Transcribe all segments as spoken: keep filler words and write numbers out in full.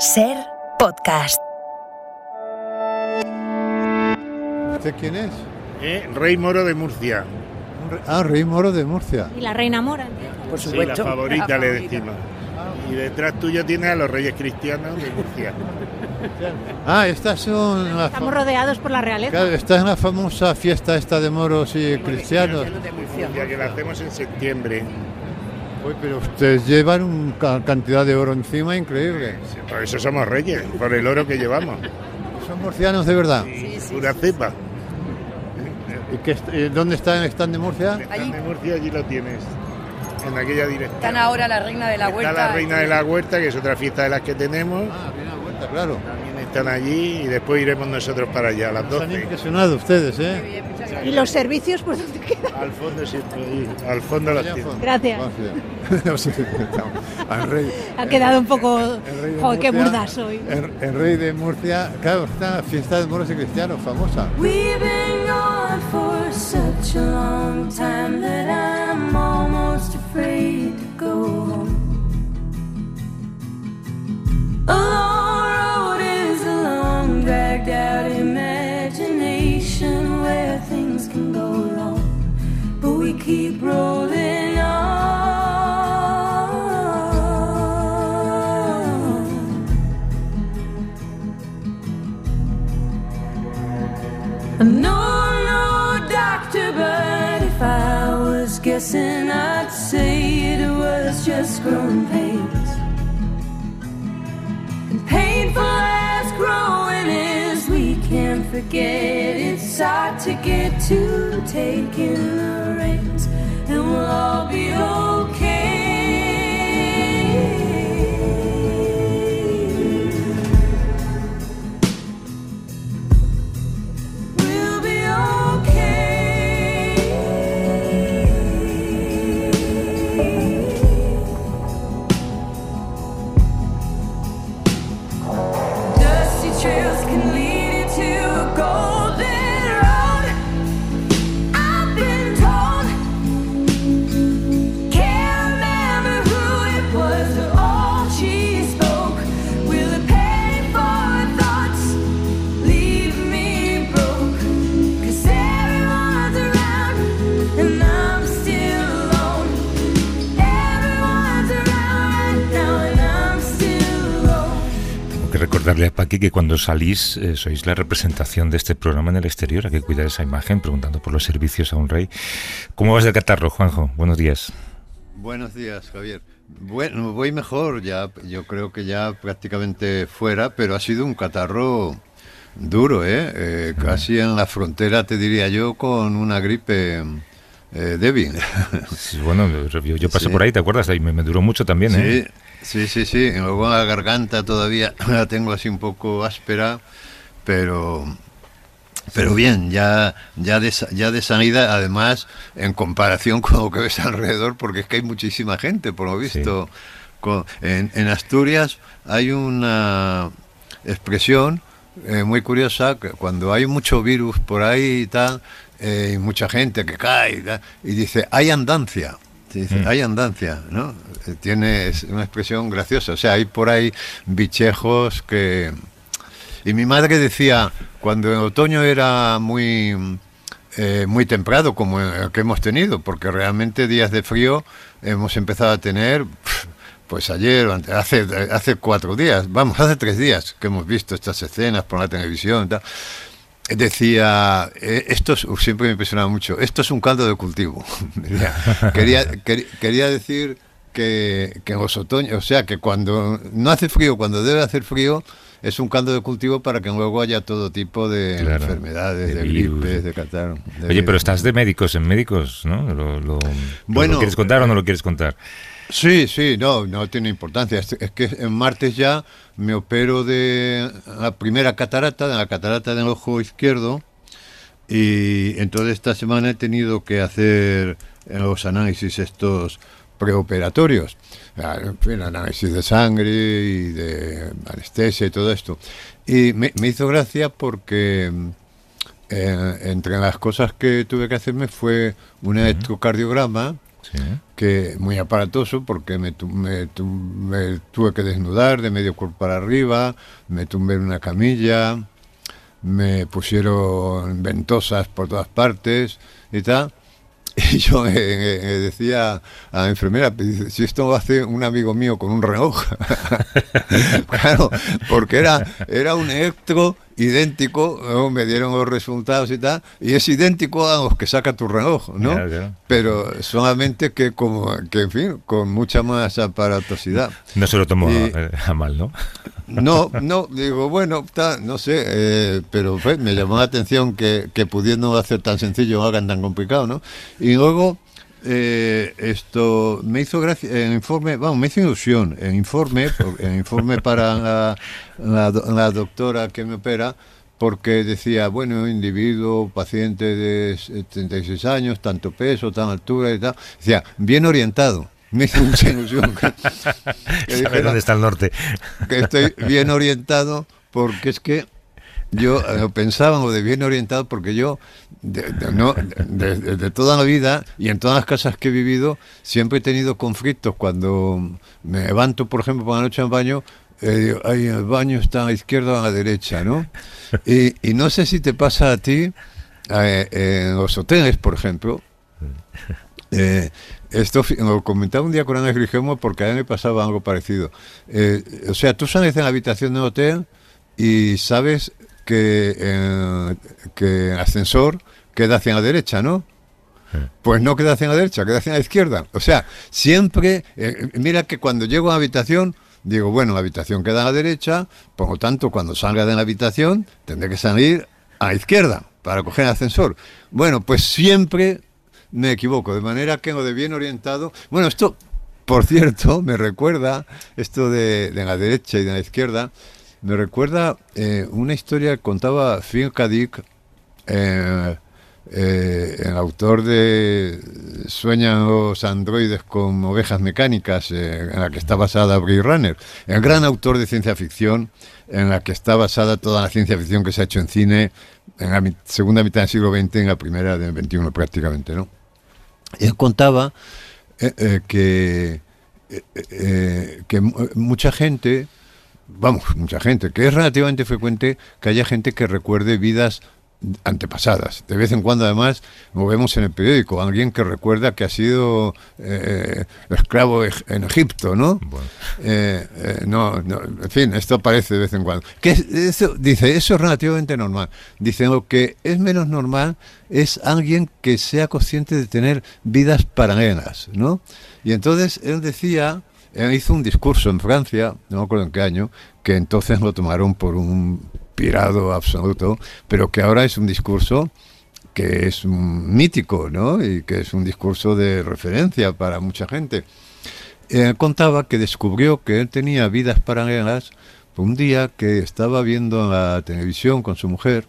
Ser Podcast. ¿Usted quién es? ¿Eh? Rey Moro de Murcia. Ah, Rey Moro de Murcia. Y la Reina Mora, entiendo. Por Sí, supuesto. la favorita, La le favorita. decimos. Y detrás tuyo tienes a los Reyes Cristianos de Murcia. Ah, estas son las Estamos rodeados por la realeza. Claro, esta es la famosa fiesta esta de moros y cristianos. De Murcia. Ya que la hacemos en septiembre. Uy, pero ustedes llevan una cantidad de oro encima increíble. Sí, por eso somos reyes, por el oro que llevamos. ¿Son murcianos de verdad? Sí, pura cepa. ¿Y qué, est- eh, dónde está el stand de Murcia? El Allí. stand de Murcia, allí lo tienes. En aquella dirección. Están ahora la reina de la Está huerta. la Reina de la Huerta, que es otra fiesta de las que tenemos. Ah, bien a vuelta, claro. También están allí y después iremos nosotros para allá a las Se han doce. impresionado ustedes, Muy ¿eh? bien, muchas gracias. ¿Y los servicios por dónde quedan? Al fondo siempre, ahí, al fondo los Allá tienes. afuera. Gracias. No sé, al rey. Ha quedado un poco... El rey de Joder, qué Murcia- burda soy. El, el rey de Murcia, claro, está la fiesta de moros y cristianos, famosa. We've been gone for such a long time that I'm almost afraid to go home. A long road is a long, dragged out imagination where things can go wrong, but we keep rolling on. No, no, doctor, but if I was guessing, I'd say it was just growing pains. And painful as growing is, we can't forget it's hard to get to taking the reins, and we'll all be okay. We'll be okay. Dusty trails can lead you to a golden road. I've been told. Can't remember who it was or all she spoke. Will it pay for her thoughts? Leave me broke. 'Cause everyone's around and I'm still alone. Everyone's around right now and I'm still alone. Tengo que recordarle a Paqui que cuando salís eh, sois la representación de este programa en el exterior. Hay que cuidar esa imagen, preguntando por los servicios a un rey. ¿Cómo vas del catarro, Juanjo? Buenos días. Buenos días, Javier. Bueno, voy mejor, ya, yo creo que ya prácticamente fuera, pero ha sido un catarro duro, ¿eh? Eh, casi en la frontera, te diría yo, con una gripe eh, débil. Sí, bueno, yo, yo pasé Sí. por ahí, ¿te acuerdas? Ahí me, me duró mucho también, ¿eh? Sí, sí, sí, sí. Y luego la garganta todavía la tengo así un poco áspera, pero pero bien, ya ya de, sa- ya de sanidad, además, en comparación con lo que ves alrededor, porque es que hay muchísima gente, por lo visto. Con- en, en Asturias hay una expresión eh, muy curiosa, que cuando hay mucho virus por ahí y tal, eh, y mucha gente que cae y, tal, y dice, hay andancia. Se dice, Mm. hay andancia, ¿no? Eh, Tiene es una expresión graciosa. O sea, hay por ahí bichejos que... Y mi madre decía, cuando en otoño era muy eh, muy templado, como el que hemos tenido, porque realmente días de frío hemos empezado a tener, pf, pues ayer, ante- hace, hace cuatro días, vamos, hace tres días que hemos visto estas escenas por la televisión y tal. Decía, eh, esto es, uf, siempre me impresionaba mucho, esto es un caldo de cultivo. Decía, quería, quer- quería decir que, que en los otoños, o sea, que cuando no hace frío, cuando debe hacer frío, es un caldo de cultivo para que luego haya todo tipo de Claro, enfermedades, de de, virus. gripes, de catarro. de Oye, virus. pero estás de médicos en médicos, ¿no? Lo, lo- Bueno, ¿Lo quieres contar o no lo quieres contar? Sí, sí, no, no tiene importancia. Es, es que en martes ya me opero de la primera catarata, de la catarata del ojo izquierdo, y entonces esta semana he tenido que hacer los análisis estos preoperatorios, en fin, análisis de sangre y de anestesia y todo esto. Y me, me hizo gracia porque eh, entre las cosas que tuve que hacerme fue un electrocardiograma Sí. que muy aparatoso porque me, tu- me, tu- me tuve que desnudar de medio cuerpo para arriba, me tumbé en una camilla, me pusieron ventosas por todas partes y tal. Y yo eh, eh, decía a la enfermera, dice, si esto lo hace un amigo mío con un reloj. Claro, porque era, era un electro idéntico, ¿no? Me dieron los resultados y tal, y es idéntico a los que saca tu reloj, ¿no? Claro, claro. Pero solamente que, como, que, en fin, con mucha más aparatosidad. No se lo tomó Y- a, a mal, ¿no? No, no, digo, bueno, ta, no sé, eh, pero pues, me llamó la atención que, que pudiendo hacer tan sencillo lo hagan tan complicado, ¿no? Y luego, eh, esto me hizo gracia, el informe, vamos, me hizo ilusión, el informe, el informe para la, la, do- la doctora que me opera, porque decía, bueno, individuo, paciente de setenta y seis años, tanto peso, tan altura y tal, decía, bien orientado. Me hizo mucha ilusión que, que Sabe dijera, dónde está el norte. que estoy bien orientado, porque es que yo eh, pensaba lo de bien orientado porque yo de, de- no, de, de- de toda la vida y en todas las casas que he vivido siempre he tenido conflictos cuando me levanto, por ejemplo, por la noche al baño. Eh, digo, "Ay, el baño está a la izquierda o a la derecha", ¿no? Y, y no sé si te pasa a ti eh, en los hoteles, por ejemplo. Eh, esto fi- lo comentaba un día con Ana Grigemo porque a mí me pasaba algo parecido. Eh, o sea, tú sales de la habitación del hotel y sabes que, eh, que el ascensor queda hacia la derecha, ¿no? Pues no queda hacia la derecha, queda hacia la izquierda. O sea, siempre, eh, mira que cuando llego a la habitación, digo, bueno, la habitación queda a la derecha, por lo tanto, cuando salga de la habitación, tendré que salir a la izquierda para coger el ascensor. Bueno, pues siempre me equivoco, de manera que lo de bien orientado... Bueno, esto, por cierto, me recuerda, esto de, de la derecha y de la izquierda, me recuerda eh, una historia que contaba Phil K. Dick, eh, eh, el autor de Sueñan los androides con ovejas mecánicas, eh, en la que está basada Blade Runner, el gran autor de ciencia ficción, en la que está basada toda la ciencia ficción que se ha hecho en cine en la mi- segunda mitad del siglo veinte, en la primera del veintiuno prácticamente, ¿no? Y él contaba eh, eh, que, eh, eh, que mu- mucha gente, vamos, mucha gente, que es relativamente frecuente que haya gente que recuerde vidas antepasadas. De vez en cuando, además, lo vemos en el periódico, alguien que recuerda que ha sido eh, esclavo eg- en Egipto, ¿no? Bueno. Eh, eh, no, no, en fin, esto aparece de vez en cuando. Que es- eso, dice, eso es relativamente normal. Dice, lo que es menos normal es alguien que sea consciente de tener vidas paralelas, ¿no? Y entonces él decía, él hizo un discurso en Francia, no me acuerdo en qué año, que entonces lo tomaron por un pirado absoluto, pero que ahora es un discurso que es un mítico, ¿no? Y que es un discurso de referencia para mucha gente. Eh, contaba que descubrió que él tenía vidas paralelas un día que estaba viendo la televisión con su mujer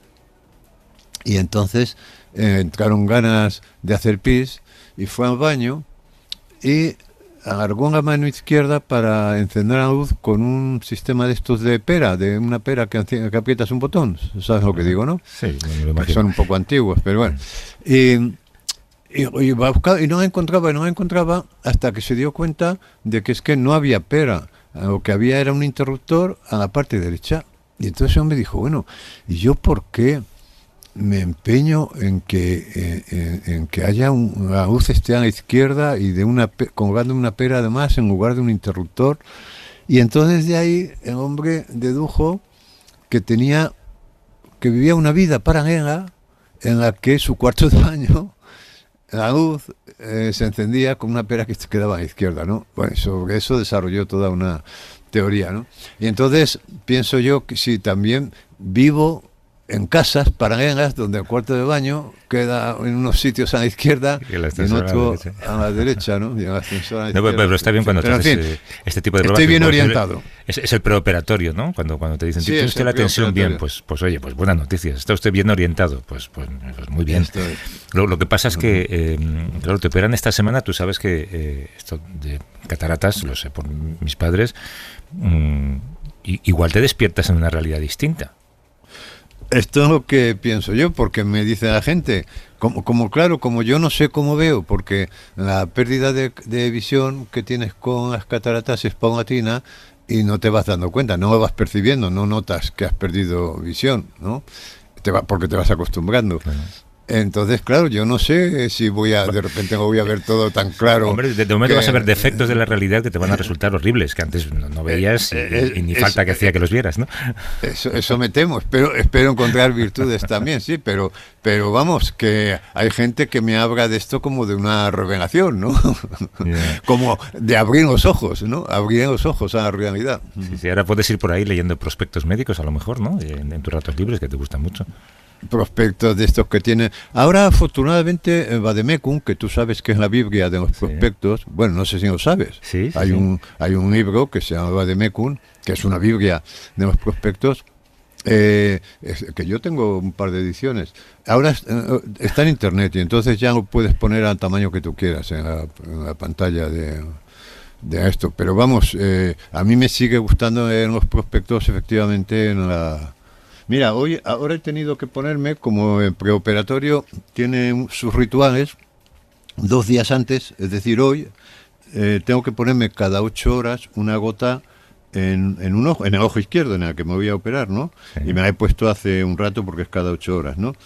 y entonces eh, entraron ganas de hacer pis y fue al baño y alargó la mano izquierda para encender la luz con un sistema de estos de pera, de una pera que, anci- que aprietas un botón, ¿sabes lo que digo, no? Sí, me lo Que imagino. son un poco antiguos, pero bueno. Y, y, y va a buscar, y no la encontraba, y no la encontraba hasta que se dio cuenta de que es que no había pera. Lo que había era un interruptor a la parte derecha. Y entonces me dijo, bueno, ¿y yo por qué me empeño en que eh, en, en que haya un, la luz esté a la izquierda y de una pe- colgando una pera además en lugar de un interruptor? Y entonces de ahí el hombre dedujo que tenía que vivía una vida paralela en la que su cuarto de baño, la luz eh, se encendía con una pera que quedaba a la izquierda, ¿no? Bueno, y sobre eso desarrolló toda una teoría, ¿no? Y entonces pienso yo que si también vivo en casas paralelas donde el cuarto de baño queda en unos sitios a la izquierda Y el y en ascensor a la otro derecha. a la derecha, ¿no? Y el ascensor a la No, pero, izquierda. pero está bien cuando te Pero, en haces fin, eh, este tipo de estoy pruebas. bien que, pues, orientado. Es, es el preoperatorio, ¿no? Cuando, cuando te dicen, Sí, tiene es usted el la tensión bien, preoperatorio. pues, pues oye, pues buenas noticias. Está usted bien orientado, pues, pues, pues muy bien. Esto es. Lo, lo que pasa es que, eh, claro, te operan esta semana, tú sabes que eh, esto de cataratas, lo sé por mis padres, mm, i- igual te despiertas en una realidad distinta. Esto es lo que pienso yo, porque me dice la gente, como, como claro, como yo no sé cómo veo, porque la pérdida de, de visión que tienes con las cataratas es paulatina y no te vas dando cuenta, no lo vas percibiendo, no notas que has perdido visión, ¿no? Te va, porque te vas acostumbrando. Claro. Entonces, claro, yo no sé si voy a, de repente voy a ver todo tan claro. Hombre, de, de momento que, vas a ver defectos de la realidad que te van a resultar horribles, que antes no, no veías y, eh, y ni es, falta que hacía que los vieras, ¿no? Eso, eso me temo, espero, espero encontrar virtudes también, sí, pero, pero vamos, que hay gente que me habla de esto como de una revelación, ¿no? Yeah. Como de abrir los ojos, ¿no? Abrir los ojos a la realidad. Sí, sí, ahora puedes ir por ahí leyendo prospectos médicos, a lo mejor, ¿no? En, en tus ratos libres, que te gustan mucho. Prospectos de estos que tienen. Ahora, afortunadamente, Vademecum, que tú sabes que es la Biblia de los prospectos, sí. Bueno, no sé si lo sabes. Sí, sí, hay sí. un hay un libro que se llama Vademecum, que es una Biblia de los prospectos, eh, es, que yo tengo un par de ediciones. Ahora eh, está en internet y entonces ya lo puedes poner al tamaño que tú quieras en la, en la pantalla de, de esto. Pero vamos, eh, a mí me sigue gustando en los prospectos, efectivamente, en la... Mira, hoy ahora he tenido que ponerme, como en preoperatorio, tiene un, sus rituales, dos días antes, es decir, hoy, eh, tengo que ponerme cada ocho horas una gota en, en un ojo, en el ojo izquierdo, en el que me voy a operar, ¿no? Sí. Y me la he puesto hace un rato porque es cada ocho horas, ¿no?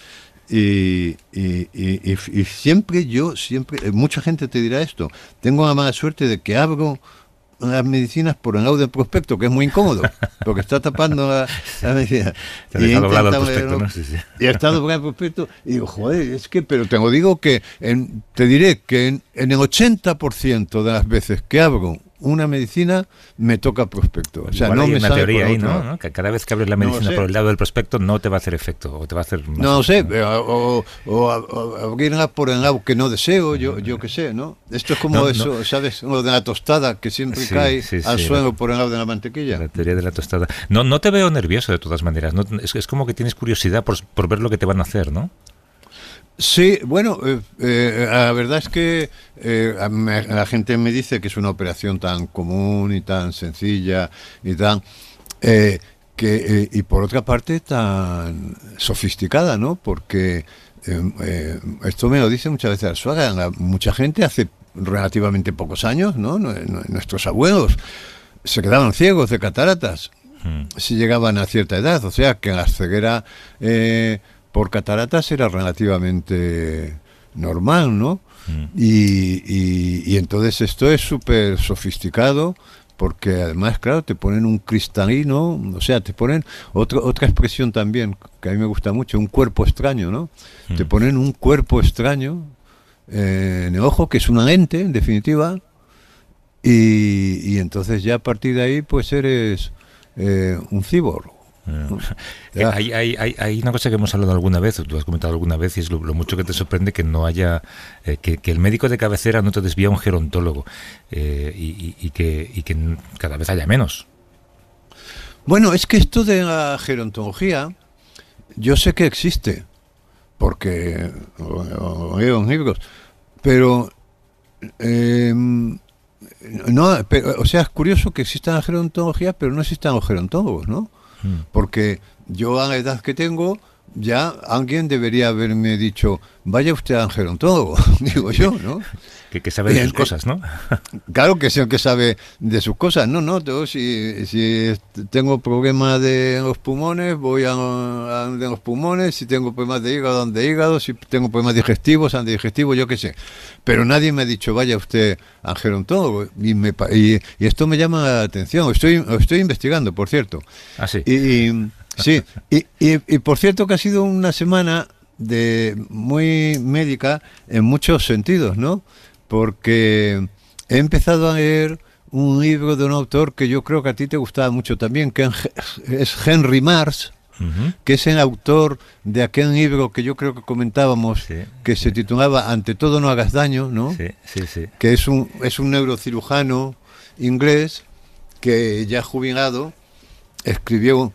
Y, y, y, y, y siempre yo, siempre, mucha gente te dirá esto, tengo la mala suerte de que abro las medicinas por el lado del prospecto, que es muy incómodo, porque está tapando la, la medicina. Te y, doblado el prospecto, ¿no? Sí, sí. Y está doblado el prospecto, y digo, joder, es que, pero te lo digo que, en, te diré que en, en el ochenta por ciento de las veces que abro una medicina, me toca prospecto. O sea, igual no hay me una sale teoría por ahí, otro. ¿no? Que cada vez que abres la medicina no por el lado del prospecto no te va a hacer efecto, o te va a hacer más. No sé, o, o, o, o abrirla por el lado que no deseo, yo yo qué sé, ¿no? Esto es como no, eso, no. ¿sabes? Lo de la tostada, que siempre sí, cae sí, al sí, suelo la, por el lado de la mantequilla. La teoría de la tostada. No, no te veo nervioso de todas maneras, no, es, es como que tienes curiosidad por, por ver lo que te van a hacer, ¿no? Sí, bueno, eh, eh, la verdad es que eh, a me, la gente me dice que es una operación tan común y tan sencilla y tan eh, que eh, y por otra parte tan sofisticada, ¿no? Porque eh, eh, esto me lo dice muchas veces Arzuaga, la, mucha gente hace relativamente pocos años, ¿no? Nuestros abuelos se quedaban ciegos de cataratas hmm. si llegaban a cierta edad, o sea que la ceguera eh, por cataratas era relativamente normal, ¿no? Mm. Y, y, y entonces esto es súper sofisticado, porque además, claro, te ponen un cristalino, o sea, te ponen otro, otra expresión también, que a mí me gusta mucho, un cuerpo extraño, ¿no? Mm. Te ponen un cuerpo extraño eh, en el ojo, que es una lente, en definitiva, y, y entonces ya a partir de ahí, pues eres eh, un cyborg. Eh, hay, hay, hay, hay una cosa que hemos hablado alguna vez, o tú has comentado alguna vez, y es lo, lo mucho que te sorprende que no haya, eh, que, que el médico de cabecera no te desvía a un gerontólogo, eh, y, y, y, que, y que cada vez haya menos. Bueno, es que esto de la gerontología, yo sé que existe, porque lo leo en libros, pero eh, no, pero, o sea, es curioso que exista la gerontología, pero no existan los gerontólogos, ¿no? Porque yo a la edad que tengo, ya alguien debería haberme dicho, vaya usted al gerontólogo, digo yo, ¿no? Que, que sabe de sus cosas, ¿no? Claro que sé que sabe de sus cosas, no, no, yo, si, si tengo problemas de los pulmones, voy a, a de los pulmones, si tengo problemas de hígado, de hígado, si tengo problemas digestivos, antidigestivos, yo qué sé. Pero nadie me ha dicho, vaya usted al gerontólogo, y, me, y, y esto me llama la atención, estoy, estoy investigando, por cierto. Ah, sí. Y, y, sí, y, y, y por cierto que ha sido una semana de muy médica en muchos sentidos, ¿no? Porque he empezado a leer un libro de un autor que yo creo que a ti te gustaba mucho también, que es Henry Marsh, uh-huh. que es el autor de aquel libro que yo creo que comentábamos, sí, que se titulaba Ante todo no hagas daño, ¿no? Sí, sí, sí. Que es un, es un neurocirujano inglés que ya jubilado escribió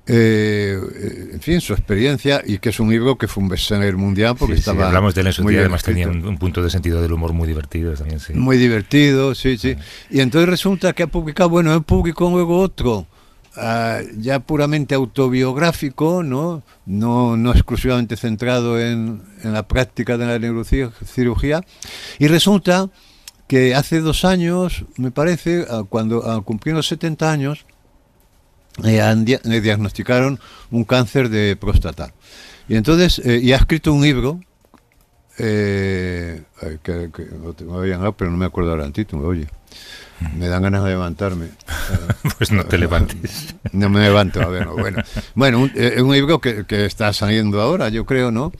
Eh, en fin, su experiencia, y que es un libro que fue un bestseller mundial porque sí, estaba sí, hablamos de él en su muy día, bien además escrito. Tenía un, un punto de sentido del humor muy divertido también, sí. Muy divertido, sí, sí. Y entonces resulta que ha publicado, bueno, él publicó luego otro ah, ya puramente autobiográfico, ¿no? No, no exclusivamente centrado en, en la práctica de la neurocirugía. Y resulta que hace dos años, me parece, ah, cuando ah, cumplí los setenta años, eh, han dia- le diagnosticaron un cáncer de próstata. Y entonces, eh, y ha escrito un libro, eh, ay, que, que lo tengo ahí, pero no me acuerdo ahora el título, oye. Me dan ganas de levantarme. Pues no te levantes. No me levanto, a ver, no, bueno. Bueno, un, eh, un libro que, que está saliendo ahora, yo creo, ¿no?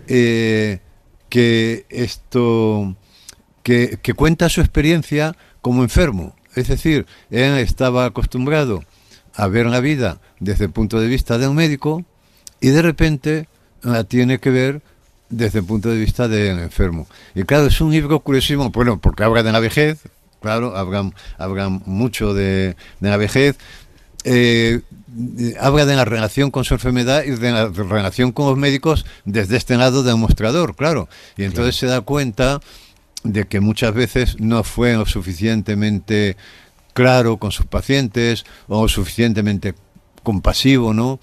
Eh, que esto, que, que cuenta su experiencia como enfermo. Es decir, él estaba acostumbrado a ver la vida desde el punto de vista de un médico y de repente la tiene que ver desde el punto de vista del enfermo. Y claro, es un libro curiosísimo, bueno, porque habla de la vejez. Claro, hablan, hablan mucho de, de la vejez, eh, habla de la relación con su enfermedad y de la relación con los médicos desde este lado del mostrador, claro. Y entonces claro. Se da cuenta de que muchas veces no fue lo suficientemente claro con sus pacientes o lo suficientemente compasivo, ¿no?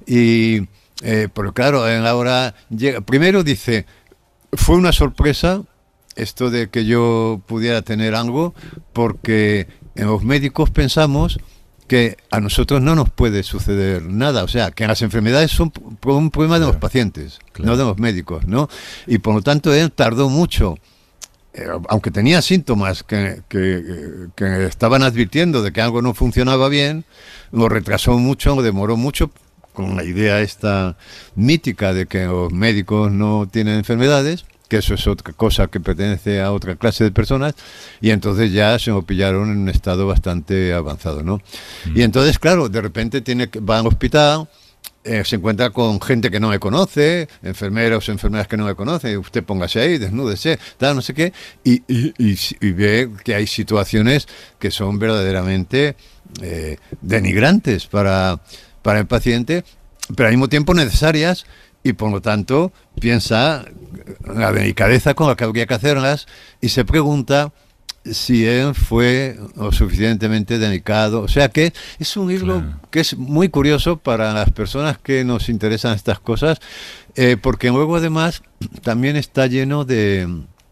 Y, eh, pero claro, en la hora llega, primero dice, fue una sorpresa esto de que yo pudiera tener algo, porque en los médicos pensamos que a nosotros no nos puede suceder nada, o sea, que las enfermedades son un problema de claro, los pacientes, claro. No de los médicos, ¿no? Y por lo tanto él tardó mucho, eh, aunque tenía síntomas que, que, que estaban advirtiendo de que algo no funcionaba bien, lo retrasó mucho, lo demoró mucho, con la idea esta mítica de que los médicos no tienen enfermedades, que eso es otra cosa que pertenece a otra clase de personas, y entonces ya se lo pillaron en un estado bastante avanzado, ¿no? Mm. Y entonces, claro, de repente tiene que, va al hospital, eh, se encuentra con gente que no le conoce, enfermeros o enfermeras que no le conocen, usted póngase ahí, desnúdese, tal, no sé qué, y, y, y, y ve que hay situaciones que son verdaderamente eh, denigrantes para, para el paciente, pero al mismo tiempo necesarias. Y por lo tanto piensa la delicadeza con la que habría que hacerlas y se pregunta si él fue lo suficientemente delicado. O sea que es un libro claro. que es muy curioso para las personas que nos interesan estas cosas, eh, porque luego además también está lleno de...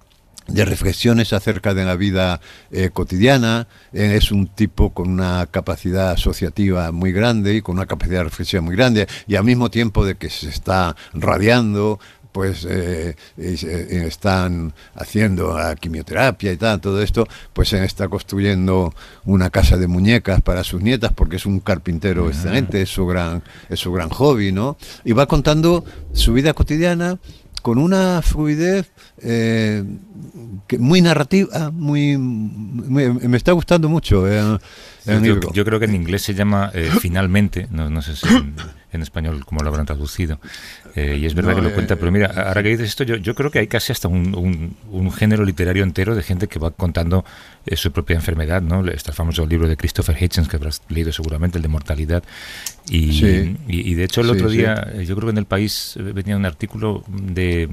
de reflexiones acerca de la vida eh, cotidiana. Eh, es un tipo con una capacidad asociativa muy grande y con una capacidad de reflexión muy grande, y al mismo tiempo de que se está radiando, pues eh, eh, están haciendo la quimioterapia y tal, todo esto, pues él está construyendo una casa de muñecas para sus nietas, porque es un carpintero uh-huh. excelente, es su gran, es su gran hobby, ¿no? Y va contando su vida cotidiana con una fluidez eh, que muy narrativa, muy, muy me está gustando mucho. Eh, el yo, libro. yo creo que en inglés se llama eh, Finalmente, no, no sé si en, en español cómo lo habrán traducido, eh, y es verdad no, que lo eh, cuenta, pero mira, ahora que dices esto, yo, yo creo que hay casi hasta un, un, un género literario entero de gente que va contando eh, su propia enfermedad, ¿no? Está el famoso libro de Christopher Hitchens, que habrás leído seguramente, el de Mortalidad, y, sí. y, y de hecho el otro sí, día, sí. yo creo que en El País venía un artículo de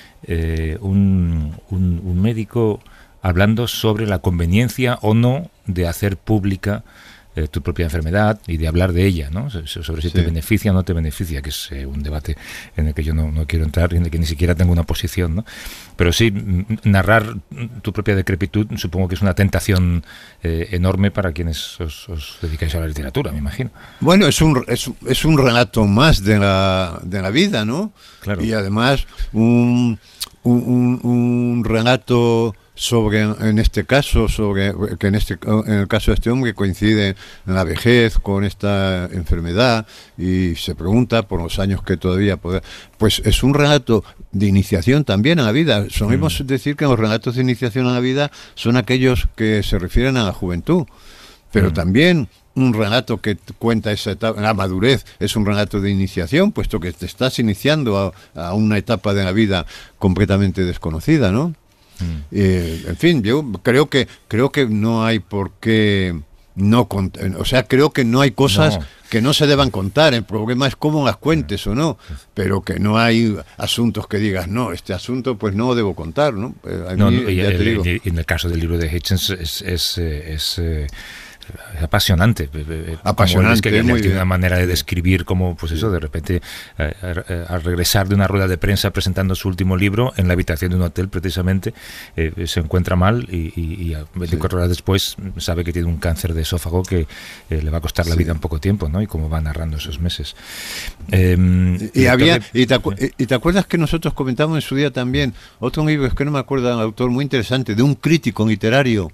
eh, un, un, un médico hablando sobre la conveniencia o no de hacer pública eh, tu propia enfermedad y de hablar de ella, ¿no? Sobre si sí. te beneficia o no te beneficia, que es eh, un debate en el que yo no, no quiero entrar y en el que ni siquiera tengo una posición, ¿no? Pero sí, narrar tu propia decrepitud supongo que es una tentación eh, enorme para quienes os, os dedicáis a la literatura, me imagino. Bueno, es un, es, es un relato más de la, de la vida, ¿no? Claro. Y además un, un, un, un relato sobre, en este caso, sobre que en este en el caso de este hombre coincide la vejez con esta enfermedad y se pregunta por los años que todavía puede, pues es un relato de iniciación también a la vida. Solemos mm. decir que los relatos de iniciación a la vida son aquellos que se refieren a la juventud, pero mm. también un relato que cuenta esa etapa, la madurez, es un relato de iniciación, puesto que te estás iniciando a, a una etapa de la vida completamente desconocida, ¿no? Mm. Eh, en fin, yo creo que creo que no hay por qué no contar, o sea, creo que no hay cosas no. que no se deban contar. El problema es cómo las cuentes o no, pero que no hay asuntos que digas, no, este asunto pues no lo debo contar, ¿no? A no, mí, no y, ya te el, digo. y en el caso del libro de Hitchens es, es, es, es eh, es apasionante. Como Apasionante, es que muy tiene una bien. manera de describir como, pues eso, de repente, eh, eh, al regresar de una rueda de prensa presentando su último libro en la habitación de un hotel, precisamente, eh, se encuentra mal y, y, y a veinticuatro horas después sabe que tiene un cáncer de esófago que eh, le va a costar la Sí. vida en poco tiempo, ¿no? Y cómo va narrando esos meses. Eh, Y, director había, de- y, te acu- y te acuerdas que nosotros comentamos en su día también otro libro, es que no me acuerdo, un autor muy interesante, de un crítico literario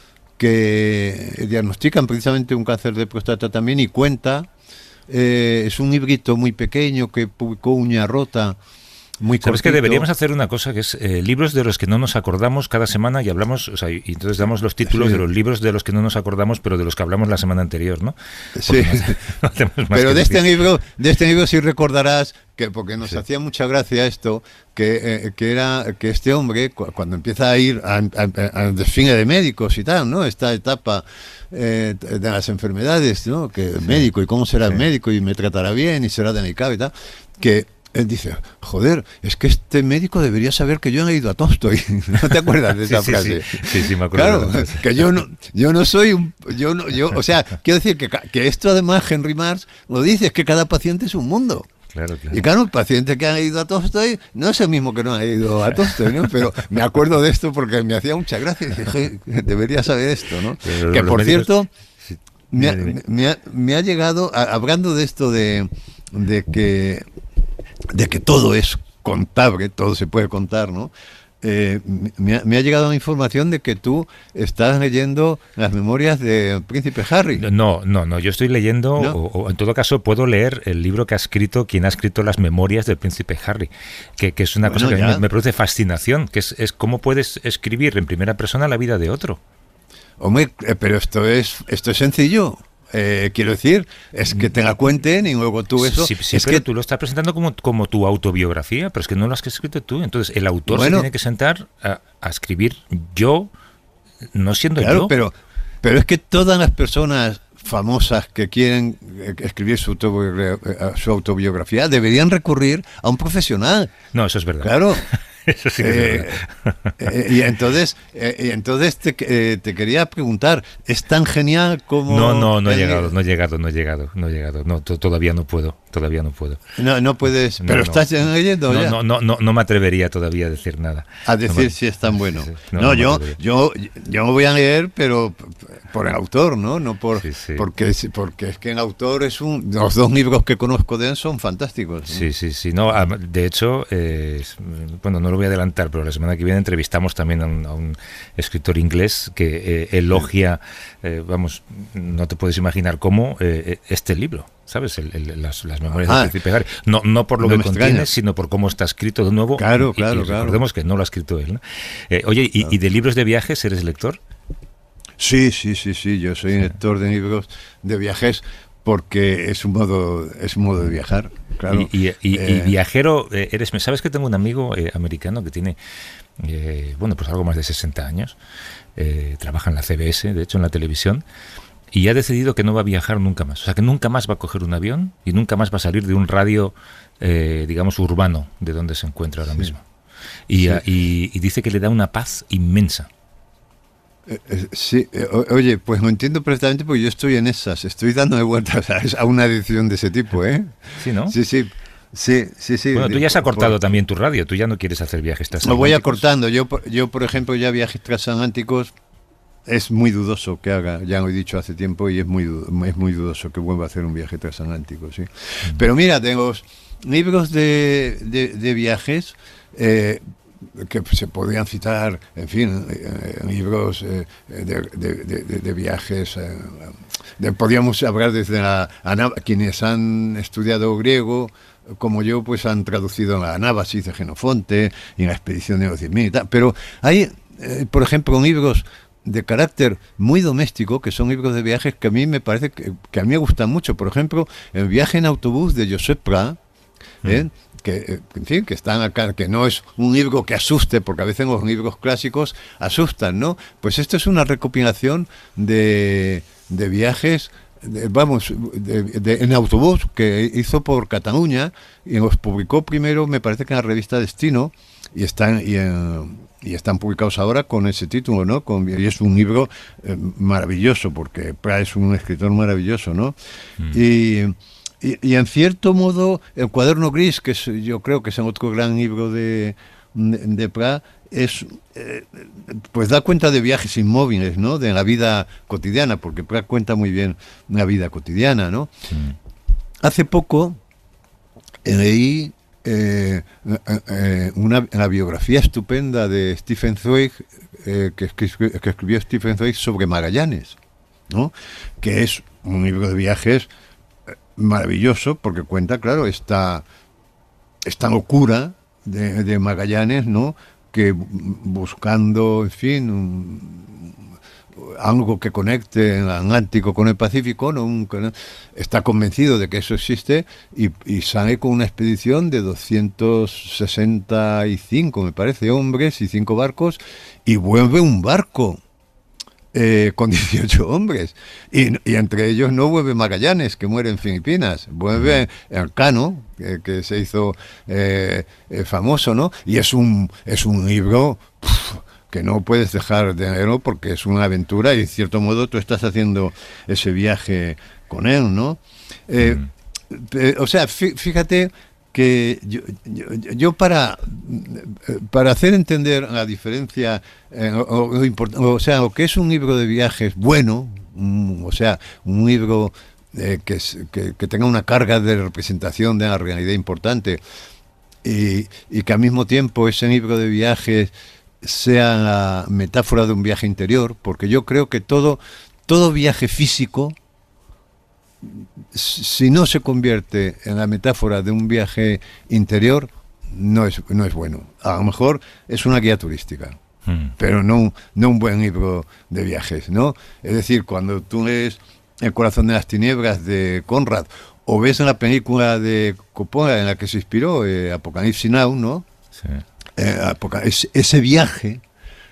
que diagnostican precisamente un cáncer de próstata también y cuenta, eh, es un librito muy pequeño que publicó Uña Rota, muy ¿Sabes que cortito. deberíamos hacer una cosa que es eh, libros de los que no nos acordamos cada semana y hablamos, o sea, y y entonces damos los títulos Sí. de los libros de los que no nos acordamos, pero de los que hablamos la semana anterior, ¿no? Sí. Porque no- no hacemos más Pero que de este decir. libro, de este libro sí recordarás que, porque nos Sí. hacía mucha gracia esto, que, eh, que era que este hombre cu- cuando empieza a ir a- a- al desfile de médicos y tal, ¿no? Esta etapa eh, de las enfermedades, ¿no? Que el médico y cómo será Sí. el médico y me tratará bien y será delicado y tal, que él dice, joder, es que este médico debería saber que yo he ido a Tolstoy. ¿No te acuerdas de Sí, esa sí, frase? sí, sí, sí, me acuerdo de Claro, la frase. que yo no, yo no soy un, yo no, yo, o sea, quiero decir que, ca- que esto además Henry Marx lo dice, es que cada paciente es un mundo. Claro, claro. Y claro, el paciente que ha ido a Tolstoy no es el mismo que no ha ido a Tolstoy, ¿no? Pero me acuerdo de esto porque me hacía mucha gracia y dije, "Je, debería saber esto, ¿no?" Pero Que los por médicos- cierto, Sí. me ha, Dime, dime. me ha- me ha llegado, a- hablando de esto de, de que de que todo es contable, todo se puede contar, ¿no? Eh, me, ha, me ha llegado la información de que tú estás leyendo las memorias del príncipe Harry. No, no, no, yo estoy leyendo, ¿No? o, o en todo caso puedo leer el libro que ha escrito quien ha escrito las memorias del príncipe Harry, que, que es una Bueno, cosa que a mí ya. me, me produce fascinación, que es, es cómo puedes escribir en primera persona la vida de otro. Hombre, eh, pero esto es esto es sencillo. Eh, quiero decir, es que te la cuenten y luego tú eso. Sí, sí, es pero que tú lo estás presentando como, como tu autobiografía, pero es que no lo has escrito tú. Entonces el autor Bueno. se tiene que sentar a, a escribir yo, no siendo claro, yo. pero pero es que todas las personas famosas que quieren eh, escribir su, autobiogra- eh, su autobiografía deberían recurrir a un profesional. No, eso es verdad. Claro. Eso sí es Eh, verdad. eh, y entonces, eh, y entonces te, eh, te quería preguntar, ¿es tan genial como...? No, no, no he el- llegado, no he llegado, no he llegado, no he llegado. No, to- todavía no puedo, todavía no puedo. No, no puedes, No, pero no. estás leyendo No, ya. no, no, no, no me atrevería todavía a decir nada. A No decir me- si es tan bueno. Sí, sí. No, No, no me yo, atrevería. yo, yo me voy a leer, pero p- por el autor, ¿no? No por, Sí, sí. porque, es- porque es que el autor es un, los dos libros que conozco de él son fantásticos. ¿no? Sí, sí, sí. No, am- de hecho, eh, es- bueno, no lo voy a adelantar, pero la semana que viene entrevistamos también a un, a un escritor inglés que eh, elogia, eh, vamos, no te puedes imaginar cómo, eh, este libro. ¿Sabes? El- el- las, las memorias Ah, del príncipe Harry. No, no por lo no que me contiene, extraña. sino por cómo está escrito de nuevo. Claro, Y- claro, y claro. recordemos que no lo ha escrito él, ¿no? Eh, oye, ¿y, ¿y de libros de viajes eres lector? Sí, sí, sí, sí. Yo soy lector de libros de viajes porque es un modo, es un modo de viajar. Claro. Y, y- y- y Eh, viajero, eh, eres. ¿Sabes que tengo un amigo eh, americano que tiene, eh, bueno, pues algo más de sesenta años? Eh, trabaja en la C B S, de hecho, en la televisión. Y ha decidido que no va a viajar nunca más. O sea, que nunca más va a coger un avión y nunca más va a salir de un radio, eh, digamos, urbano de donde se encuentra ahora mismo. Y, Sí. a- y- y dice que le da una paz inmensa. Eh, eh, Sí, eh, o- oye, pues lo entiendo perfectamente porque yo estoy en esas, estoy dándome vueltas a, a una edición de ese tipo, ¿eh? ¿Sí, no? Sí, sí, sí, sí, sí. Bueno, tú ya has Por- acortado por- también tu radio. Tú ya no quieres hacer viajes Lo voy transatlánticos. acortando. Yo, por- yo, por ejemplo, ya viajes transatlánticos es muy dudoso que haga, ya lo he dicho hace tiempo, y es muy, du- es muy dudoso que vuelva a hacer un viaje transatlántico, sí. Pero mira, de los libros de, de, de viajes, eh, que se podrían citar, en fin, eh, libros eh, de, de- de- de- de viajes, eh, de- podríamos hablar desde la Ana- quienes han estudiado griego, como yo, pues han traducido la Anábasis de Jenofonte y la expedición de los diez mil y tal. Pero hay, eh, por ejemplo, libros de carácter muy doméstico, que son libros de viajes que a mí me parece que, que a mí me gustan mucho. Por ejemplo, el viaje en autobús de Josep Pla, ¿eh? que, eh, en fin, que están acá, que no es un libro que asuste, porque a veces los libros clásicos asustan, ¿no? Pues esto es una recopilación de, de viajes de- vamos, de- de- en autobús que hizo por Cataluña y los publicó primero, me parece que en la revista Destino, y están y, en- y están publicados ahora con ese título, ¿no? Con, y es un libro eh, maravilloso, porque Prat es un escritor maravilloso, ¿no? Mm. Y, y, y en cierto modo, el Cuaderno Gris, que es, yo creo que es el otro gran libro de, de, de Prat, es eh, pues da cuenta de viajes inmóviles, ¿no? De la vida cotidiana, porque Prat cuenta muy bien la vida cotidiana, ¿no? Sí. Hace poco eh, leí eh, eh, eh, una, la biografía estupenda de Stephen Zweig, eh, que, escri- que escribió Stephen Zweig sobre Magallanes, ¿no? Que es un libro de viajes eh, maravilloso, porque cuenta, claro, esta, esta locura de, de Magallanes, ¿no? Que bu- buscando, en fin, un- algo que conecte el Atlántico con el Pacífico, ¿no? Un- con- está convencido de que eso existe y, y sale con una expedición de doscientos sesenta y cinco, me parece, hombres y cinco barcos, y vuelve un barco eh, con dieciocho hombres, y, y entre ellos no vuelve Magallanes, que muere en Filipinas, vuelve el Cano, que, que se hizo eh, eh, famoso, ¿no? Y es un, es un libro puf, que no puedes dejar de leerlo porque es una aventura y en cierto modo tú estás haciendo ese viaje con él, ¿no? Eh, eh, o sea, fí- fíjate que yo, yo, yo para para hacer entender la diferencia, eh, o, lo import- o sea, lo que es un libro de viajes bueno, mm, o sea, un libro eh, que, es- que, que tenga una carga de representación de la realidad importante y, y que al mismo tiempo ese libro de viajes sea la metáfora de un viaje interior, porque yo creo que todo, todo viaje físico, si no se convierte en la metáfora de un viaje interior, no es, no es bueno. A lo mejor es una guía turística, Mm. pero no, un- no un buen libro de viajes, ¿no? Es decir, cuando tú lees El corazón de las tinieblas de Conrad, o ves en la película de Coppola en la que se inspiró, eh, Apocalipsis Now, ¿no? Sí. Eh, apoca- es- ese viaje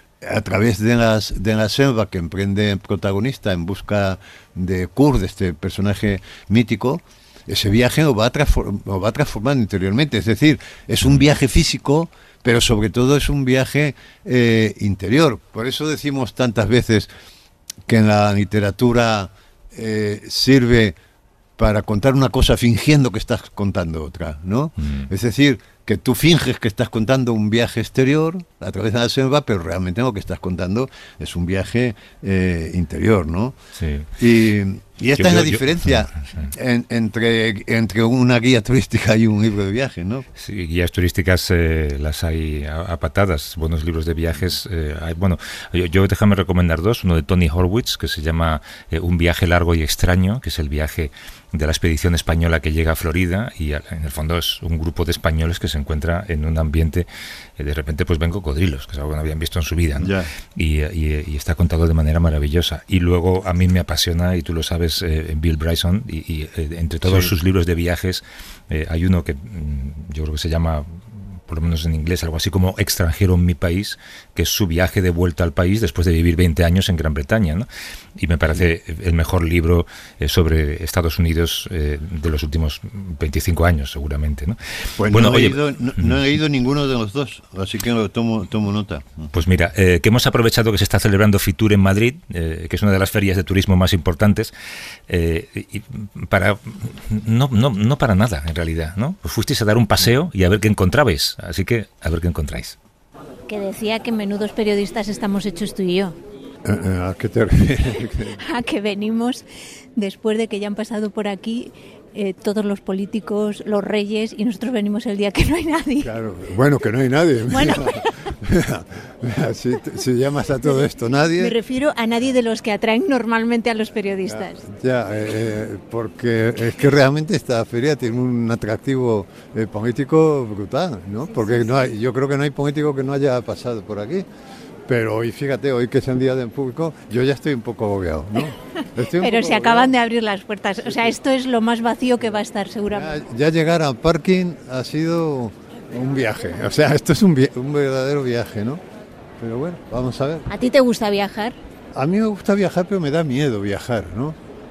a través de las de la selva que emprende el protagonista en busca de Kurt, de este personaje mítico, ese viaje lo va a transform- lo va transformando interiormente, es decir, es un viaje físico, pero sobre todo es un viaje eh, interior. Por eso decimos tantas veces que en la literatura eh, sirve para contar una cosa fingiendo que estás contando otra, ¿no? Mm. Es decir, que tú finges que estás contando un viaje exterior a través de la selva, pero realmente lo que estás contando es un viaje eh, interior, ¿no? Sí. Y, y esta Yo- es la yo- yo- diferencia sí. en- entre, entre una guía turística y un libro de viajes, ¿no? Sí, guías turísticas eh, las hay a, a patadas, buenos libros de viajes. Eh, hay, bueno, yo, yo déjame recomendar dos, uno de Tony Horwitz, que se llama eh, Un viaje largo y extraño, que es el viaje de la expedición española que llega a Florida, y a- en el fondo es un grupo de españoles que se encuentra en un ambiente, eh, de repente pues ven cocodrilos, que es algo que no habían visto en su vida, ¿no? Ya. Y, y- y está contado de manera maravillosa. Y luego a mí me apasiona, y tú lo sabes, eh, Bill Bryson, y, y, eh, entre todos Sí. sus libros de viajes eh, hay uno que mm, yo creo que se llama, por lo menos en inglés, algo así como Extranjero en mi país, que es su viaje de vuelta al país después de vivir veinte años en Gran Bretaña, ¿no? Y me parece el mejor libro eh, sobre Estados Unidos eh, de los últimos veinticinco años, seguramente, ¿no? Pues bueno, no, he oye, leído, no, no he leído ninguno de los dos, así que lo tomo, tomo nota. pues mira, eh, que hemos aprovechado que se está celebrando Fitur en Madrid, eh, que es una de las ferias de turismo más importantes, eh, y para no, no, no para nada, en realidad, ¿no? Pues fuisteis a dar un paseo y a ver qué encontrabais, así que a ver qué encontráis. Que decía que menudos periodistas estamos hechos tú y yo. Eh, eh, ¿A qué te refieres? A que venimos después de que ya han pasado por aquí eh, todos los políticos, los reyes, y nosotros venimos el día que no hay nadie. Claro, bueno, que no hay nadie. Bueno. Mira, mira, si, si llamas a todo esto nadie... Me refiero a nadie de los que atraen normalmente a los periodistas. Ya, eh, porque es que realmente esta feria tiene un atractivo eh, político brutal, ¿no? Porque no hay, yo creo que no hay político que no haya pasado por aquí. Pero hoy, fíjate, hoy que es el día del público, yo ya estoy un poco agobiado, ¿no? Estoy un Pero poco se acaban de agobiado. abrir las puertas. O sea, esto es lo más vacío que va a estar seguramente. Ya, ya llegar al parking ha sido un viaje. O sea, esto es un, vi- un verdadero viaje, ¿no? Pero bueno, vamos a ver. ¿A ti te gusta viajar? A mí me gusta viajar, pero me da miedo viajar, ¿no?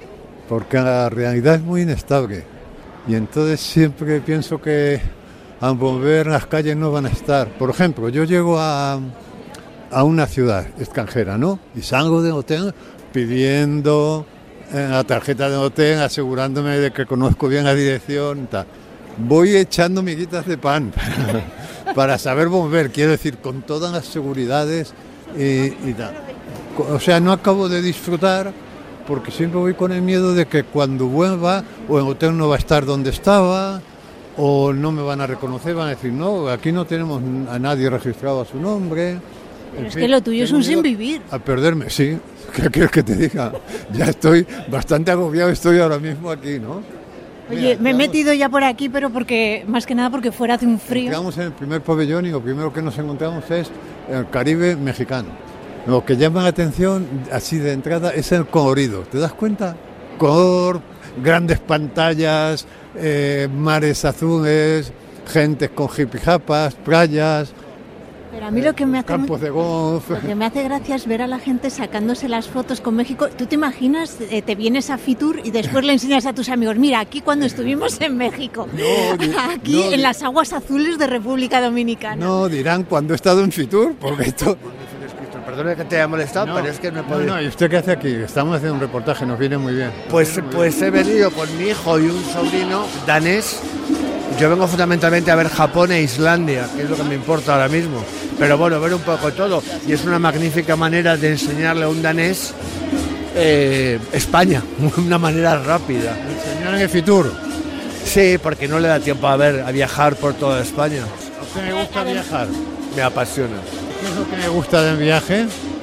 porque la realidad es muy inestable. Y entonces siempre pienso que al volver las calles no van a estar. Por ejemplo, yo llego a, a una ciudad extranjera, ¿no? Y salgo del hotel pidiendo eh, la tarjeta del hotel, asegurándome de que conozco bien la dirección y tal. Voy echando miguitas de pan para saber volver, quiero decir, con todas las seguridades y, y tal. O sea, no acabo de disfrutar porque siempre voy con el miedo de que cuando vuelva o el hotel no va a estar donde estaba o no me van a reconocer, van a decir, no, aquí no tenemos a nadie registrado a su nombre. Pero En es fin, que lo tuyo es tengo un miedo sin vivir. A perderme, sí. ¿Qué quieres que te diga? Ya estoy bastante agobiado, estoy ahora mismo aquí, ¿no? Oye, Mira, me he entramos- metido ya por aquí, pero porque más que nada porque fuera hace un frío. Entramos en el primer pabellón y lo primero que nos encontramos es el Caribe mexicano. Lo que llama la atención, así de entrada, es el colorido. ¿Te das cuenta? Color, grandes pantallas, eh, mares azules, gentes con hippie japas, playas, Pero a mí lo que me hace campos de golf. Lo que me hace gracia es ver a la gente sacándose las fotos con México. ¿Tú te imaginas, eh, te vienes a Fitur y después le enseñas a tus amigos, mira, aquí cuando estuvimos en México, No, di- aquí no, en di- las aguas azules de República Dominicana? No, dirán cuando he estado en Fitur, porque esto... Perdone que te haya molestado, No, pero es que no he no, podido. no, ¿y usted qué hace aquí? Estamos haciendo un reportaje, nos viene muy bien. Pues, pues he venido con mi hijo y un sobrino danés. Yo vengo fundamentalmente a ver Japón e Islandia, que es lo que me importa ahora mismo. Pero bueno, ver un poco todo. Y es una magnífica manera de enseñarle a un danés eh, España, una manera rápida. Señor en el Fitur, Sí, porque no le da tiempo a ver, a viajar por toda España. ¿a usted le gusta viajar? Me apasiona. ¿Qué es lo que me gusta del viaje?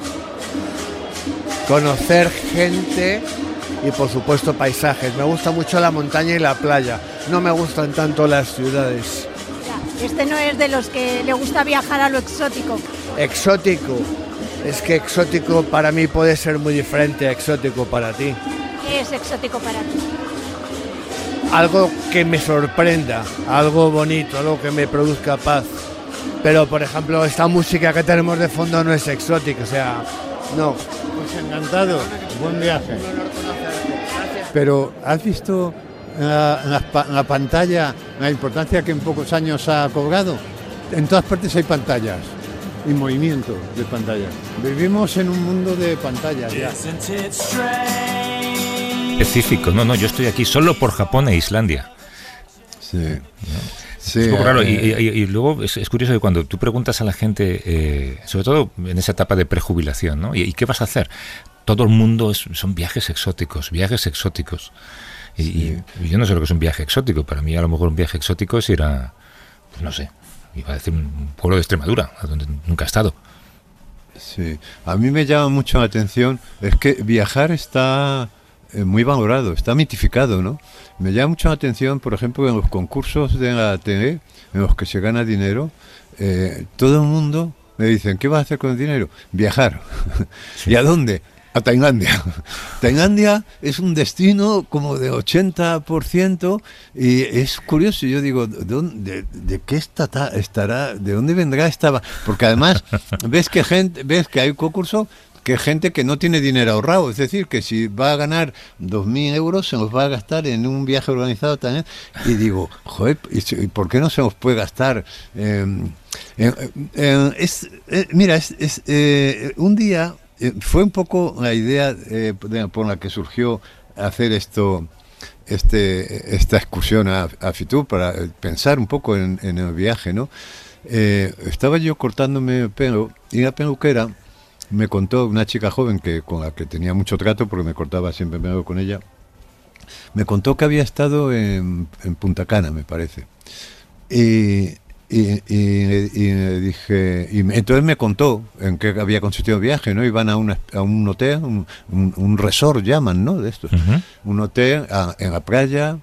Conocer gente y por supuesto paisajes. Me gusta mucho la montaña y la playa. No me gustan tanto las ciudades. Ya, este no es de los que le gusta viajar a lo exótico. Exótico. Es que exótico para mí puede ser muy diferente a exótico para ti. ¿Qué es exótico para ti? Algo que me sorprenda, algo bonito, algo que me produzca paz. Pero por ejemplo esta música que tenemos de fondo no es exótica, o sea, no. Pues encantado, buen viaje. Pero ¿has visto en la, en la pa- en la pantalla la importancia que en pocos años ha cobrado? En todas partes hay pantallas y movimiento de pantallas. Vivimos en un mundo de pantallas ya. Específico, no, no, yo estoy aquí solo por Japón e Islandia. Sí. Sí, Es un poco raro. eh, Y, y- y luego es, es curioso que cuando tú preguntas a la gente, eh, sobre todo en esa etapa de prejubilación, ¿no? ¿Y, y qué vas a hacer? Todo el mundo es- son viajes exóticos, viajes exóticos. Y, y- y yo no sé lo que es un viaje exótico. Para mí a lo mejor un viaje exótico es ir a, pues no sé, iba a decir un pueblo de Extremadura, a donde nunca he estado. Sí, a mí me llama mucho la atención, es que viajar está eh, muy valorado, está mitificado, ¿no? Me llama mucho la atención, por ejemplo, en los concursos de la T V, en los que se gana dinero, eh, todo el mundo me dicen, ¿qué vas a hacer con el dinero? Viajar. ¿Y a dónde? A Tailandia. Tailandia es un destino como de ochenta por ciento y es curioso, yo digo, ¿de, dónde- de, de qué está, ta- estará, de dónde vendrá esta? va-?" Porque además ves que gente, ves que hay un concurso que gente que no tiene dinero ahorrado, es decir, que si va a ganar dos mil euros se los va a gastar en un viaje organizado también. Y digo, joder, ¿y si- y por qué no se los puede gastar? Eh, en- en- es, eh, mira, es, es, eh, un día... Eh, fue un poco la idea eh, de- por la que surgió hacer esto, este, esta excursión a, a Fitur para eh, pensar un poco en, en el viaje, ¿no? Eh, estaba yo cortándome el pelo y la peluquera me contó, una chica joven que con la que tenía mucho trato porque me cortaba siempre el pelo con ella, me contó que había estado en, en Punta Cana, me parece. Y, y, y- y le dije, y me- entonces me contó en qué había consistido el viaje, ¿no? Iban a, una- a un hotel, un, un, un resort llaman, ¿no? De estos, Ujú. un hotel a- en la playa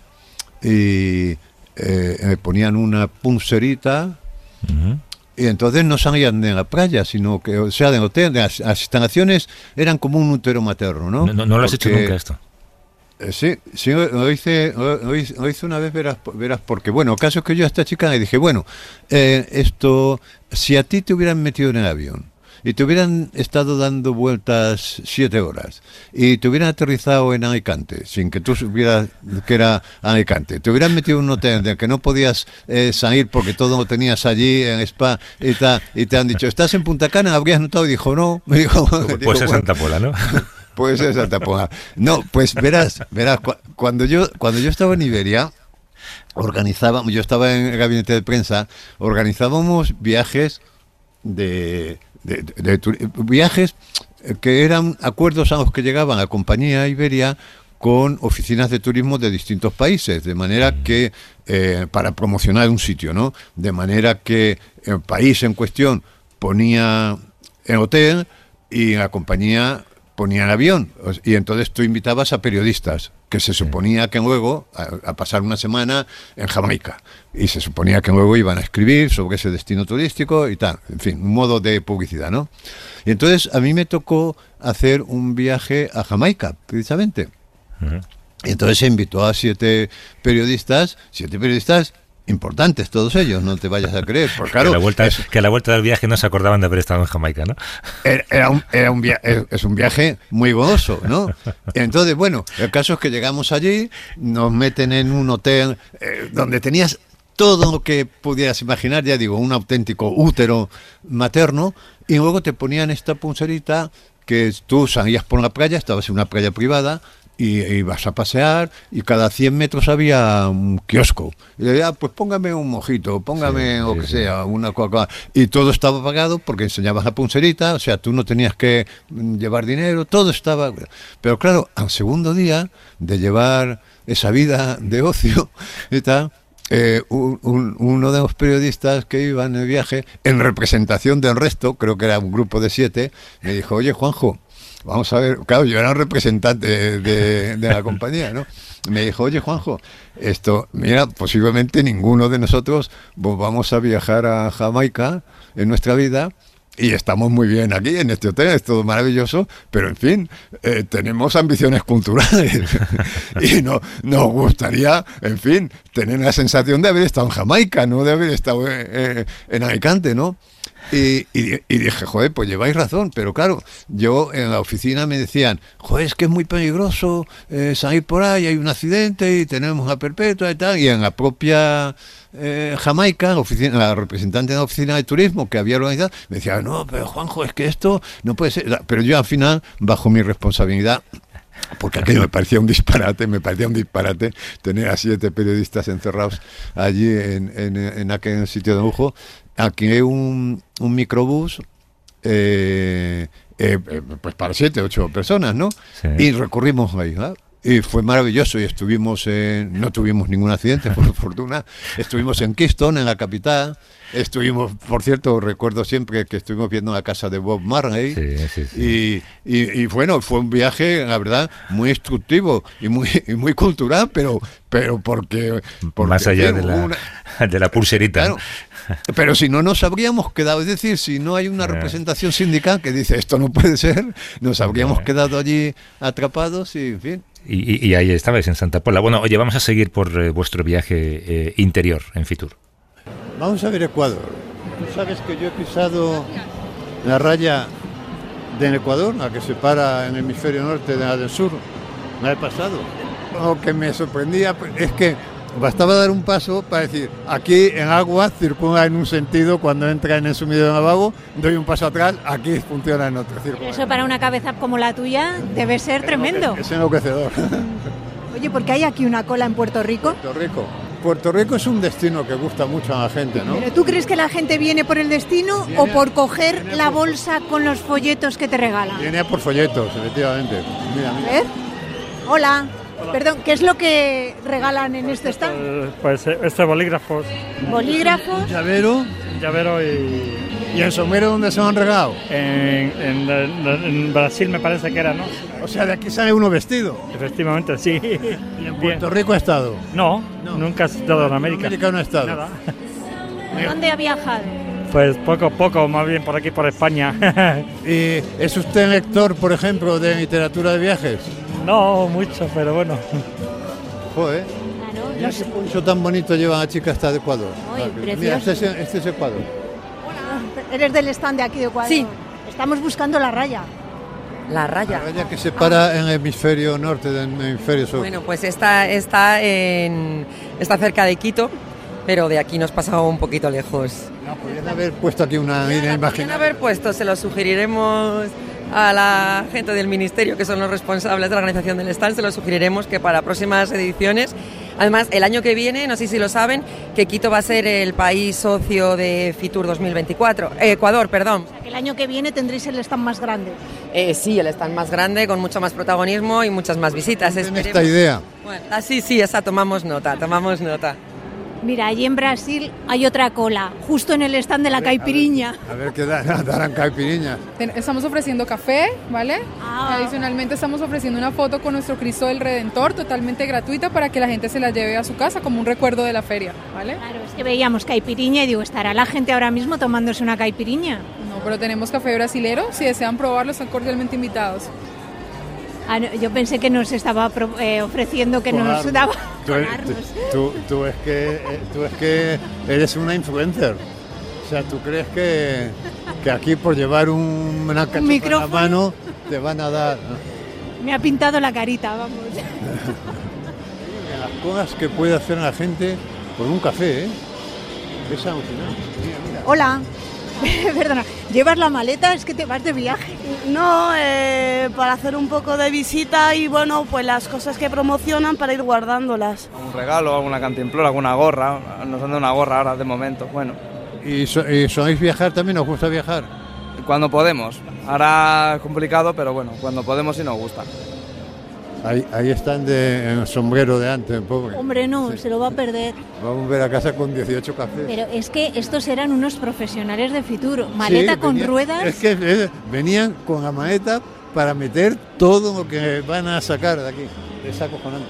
y eh, me ponían una pulserita. Ujú. Y entonces no salían de la playa, sino que, o sea, del hotel, de las, las instalaciones eran como un útero materno, ¿no? No, no, no lo has hecho Porque- nunca esto. eh, Sí, sí, lo hice, lo, lo hice, lo hice una vez, verás, verás, porque, bueno, el caso es que yo a esta chica le dije, bueno, eh, esto, si a ti te hubieran metido en el avión y te hubieran estado dando vueltas siete horas y te hubieran aterrizado en Alicante sin que tú supieras que era Alicante, te hubieran metido en un hotel del que no podías eh, salir porque todo lo tenías allí en Spa y, ta, y te han dicho, ¿estás en Punta Cana? ¿Habrías notado? Y dijo, no. Me dijo, Pues digo, es bueno, Santa Pola, ¿no? Puede ser Santa Pola. No, pues verás, verás, cu- cuando yo cuando yo estaba en Iberia, organizábamos, yo estaba en el gabinete de prensa, organizábamos viajes de, de, de- de turi- viajes que eran acuerdos a los que llegaban la compañía Iberia con oficinas de turismo de distintos países, de manera que, eh, para promocionar un sitio, ¿no? De manera que el país en cuestión ponía el hotel y la compañía ponía el avión. Y entonces tú invitabas a periodistas que se suponía que luego, a, a pasar una semana en Jamaica, y se suponía que luego iban a escribir sobre ese destino turístico y tal. En fin, un modo de publicidad, ¿no? Y entonces a mí me tocó hacer un viaje a Jamaica, precisamente. Ujú. Y entonces se invitó a siete periodistas, siete periodistas importantes, todos ellos, no te vayas a creer. Porque claro, que, a la vuelta, es, que a la vuelta del viaje no se acordaban de haber estado en Jamaica, ¿no? era, era un, era un via- es es un viaje muy gozoso, ¿no? Entonces, bueno, el caso es que llegamos allí, nos meten en un hotel eh, donde tenías todo lo que pudieras imaginar, ya digo, un auténtico útero materno, y luego te ponían esta pulserita que tú salías por la playa, estabas en una playa privada, y y ibas a pasear y cada cien metros había un kiosco y le decía, ah, pues póngame un mojito, póngame Sí, o sí, que sí. sea, una Coca-Cola, y todo estaba pagado porque enseñabas la pulserita, o sea, tú no tenías que mm, llevar dinero, todo estaba, pero claro, al segundo día de llevar esa vida de ocio y tal, eh, un- un- uno de los periodistas que iba en el viaje, en representación del resto, creo que era un grupo de siete, me dijo, oye, Juanjo, vamos a ver, claro, yo era un representante de, de- de la compañía, ¿no? Me dijo, oye, Juanjo, esto, mira, posiblemente ninguno de nosotros pues, vamos a viajar a Jamaica en nuestra vida y estamos muy bien aquí en este hotel, es todo maravilloso, pero en fin, eh, tenemos ambiciones culturales y no, nos gustaría, en fin, tener la sensación de haber estado en Jamaica, no de haber estado eh, eh, en Alicante, ¿no? Y, y, y dije, joder, pues lleváis razón, pero claro, yo en la oficina me decían, joder, es que es muy peligroso eh, salir por ahí, hay un accidente y tenemos la perpetua y tal, y en la propia eh, Jamaica, la, oficina, la representante de la oficina de turismo que había organizado, me decía, no, pero Juanjo, es que esto no puede ser, pero yo al final, bajo mi responsabilidad, porque aquello me parecía un disparate, me parecía un disparate tener a siete periodistas encerrados allí en, en, en aquel sitio de lujo, alquilé un, un microbús eh, eh, eh, pues para siete, ocho personas, ¿no? Sí. Y recurrimos ahí, ¿verdad? Y fue maravilloso y estuvimos en, no tuvimos ningún accidente, por fortuna, estuvimos en Kingston, en la capital, estuvimos, por cierto, recuerdo siempre que estuvimos viendo la casa de Bob Marley, Sí, sí, sí. y, y, y bueno, fue un viaje, la verdad, muy instructivo y muy y muy cultural, pero pero porque, porque Más allá en de fin, la, una- de la pulserita. Claro, pero si no nos habríamos quedado, es decir, si no hay una Eh. representación sindical que dice esto no puede ser, nos habríamos Eh. quedado allí atrapados y en fin. Y, y- y ahí estabais en Santa Pola. Bueno, oye, vamos a seguir por eh, vuestro viaje eh, interior en Fitur. Vamos a ver Ecuador. Tú sabes que yo he pisado la raya del Ecuador, la que separa el hemisferio norte de la del sur. La he pasado. Lo que me sorprendía pues, es que bastaba dar un paso para decir, aquí en agua circula en un sentido cuando entra en el sumido del lavabo, doy un paso atrás, aquí funciona en otro. Circula. Eso para una cabeza como la tuya debe ser tremendo. Es enloquecedor. Oye, ¿por qué hay aquí una cola en Puerto Rico? Puerto Rico. Puerto Rico es un destino que gusta mucho a la gente, ¿no? ¿Pero tú crees que la gente viene por el destino Viene o a- por coger viene a la por- bolsa con los folletos que te regalan? Viene a por folletos, efectivamente. Mira, A mira. ver. Hola. Perdón, ¿qué es lo que regalan en este stand? Eh, Pues eh, estos bolígrafos, Bolígrafos. Llavero. llavero y ¿Y en Somero dónde se lo han regalado? en, en- en- en Brasil me parece que era, ¿no? O sea, de aquí sale uno vestido. Efectivamente, sí. ¿Y en Bien. Puerto Rico ha estado? No, No. nunca he estado en América. América no ha estado. Nada. ¿Dónde ha viajado? Pues poco a poco, más bien por aquí, por España. ¿Y es usted lector, por ejemplo, de literatura de viajes? No mucho, pero bueno. Joder. Claro, Mira no qué sé. poncho tan bonito lleva la chica hasta de Ecuador. Ay, Mira, precioso. este es, este es Ecuador. Eres del stand de aquí de Ecuador. Sí. Estamos buscando la raya. La raya. La raya que separa en el hemisferio norte del hemisferio sur. Bueno, pues está, está, en, está cerca de Quito, pero de aquí nos pasamos un poquito lejos. No, podrían haber puesto aquí una línea Podrían imaginaria. haber puesto, se lo sugeriremos a la gente del ministerio, que son los responsables de la organización del stand, se lo sugeriremos que para próximas ediciones. Además, el año que viene, no sé si lo saben, que Quito va a ser el país socio de Fitur dos mil veinticuatro. Eh, Ecuador, perdón. O sea, que el año que viene tendréis el stand más grande. Eh, sí, el stand más grande, con mucho más protagonismo y muchas más visitas. Tienen Esperemos. esta idea. Bueno, ah, sí, sí, esa tomamos nota, tomamos nota. Mira, allí en Brasil hay otra cola, justo en el stand de la caipiriña. A ver qué da- darán caipiriñas. Ten- Estamos ofreciendo café, ¿vale? Ah. Adicionalmente estamos ofreciendo una foto con nuestro Cristo del Redentor totalmente gratuita para que la gente se la lleve a su casa como un recuerdo de la feria, ¿vale? Claro, es que veíamos caipiriña y digo, ¿estará la gente ahora mismo tomándose una caipiriña? No, pero tenemos café brasilero, si desean probarlo están cordialmente invitados. Ah, no, yo pensé que nos estaba pro- eh, ofreciendo que nos Forrarnos. daba Tú, forrarnos. tú- tú es que, eh, tú es que eres una influencer. O sea, ¿tú crees que, que aquí por llevar un, una cachupa en la micrófono? mano te van a dar? Me ha pintado la carita, vamos. Las cosas que puede hacer la gente por un café, ¿eh? Es alucinante. Mira, mira. Hola. Perdona, ¿llevas la maleta? Es que te vas de viaje. No, eh, para hacer un poco de visita y bueno, pues las cosas que promocionan para ir guardándolas. Un regalo, alguna cantimplora, alguna gorra. Nos han dado una gorra ahora de momento. Bueno, ¿Y, so- y sois viajar también? ¿Os gusta viajar? cuando podemos. Ahora es complicado, pero bueno, cuando podemos sí nos gusta. Ahí, ahí están de, en el sombrero de antes, pobre. Hombre, no, se lo va a perder. Vamos a ver a casa con dieciocho cafés. Pero es que estos eran unos profesionales de Fitur. Maleta Sí, con venían- ruedas. Es que eh, venían con la maleta para meter todo lo que van a sacar de aquí. Es acojonante.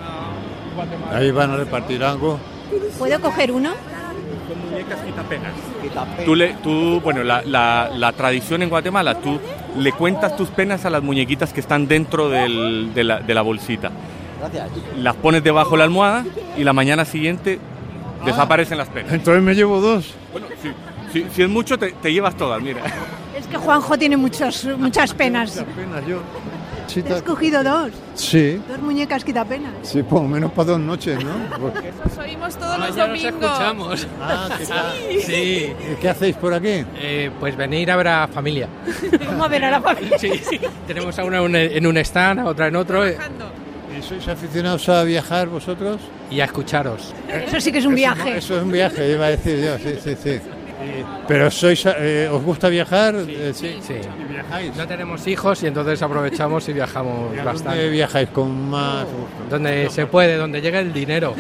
Ahí van a repartir algo. ¿Puedo coger uno? Son muñecas quitapenas. Tú, le, tú bueno, la, la, la tradición en Guatemala, tú le cuentas tus penas a las muñequitas que están dentro del- de, la, de la bolsita. Las pones debajo de la almohada y la mañana siguiente desaparecen las penas. Entonces me llevo dos. Bueno, si, si, si es mucho, te, te llevas todas, mira. Es que Juanjo tiene muchos, muchas penas. Muchas penas, yo. Sí, Te has ta- cogido dos. sí, Dos muñecas quitapenas. sí, por lo menos para dos noches, ¿no? Pues- Nos oímos todos los ya nos domingos. escuchamos. Ah, ¿qué tal? Sí. ¿Y ¿Qué hacéis por aquí? Eh, pues venir a ver a familia. Vamos a ver a la familia. Sí, sí. Tenemos a una un- en un stand, a otra en otro eh, ¿Y sois aficionados a viajar vosotros? y a escucharos. Eso sí que es un Eso- viaje. Eso es un viaje, iba a decir yo, sí, sí, sí. Pero sois, eh, ¿os gusta viajar? Eh, Sí, sí. ¿Y viajáis? No tenemos hijos y entonces aprovechamos y viajamos ¿Y a bastante. dónde viajáis con más gusto? Donde se puede, donde llega el dinero.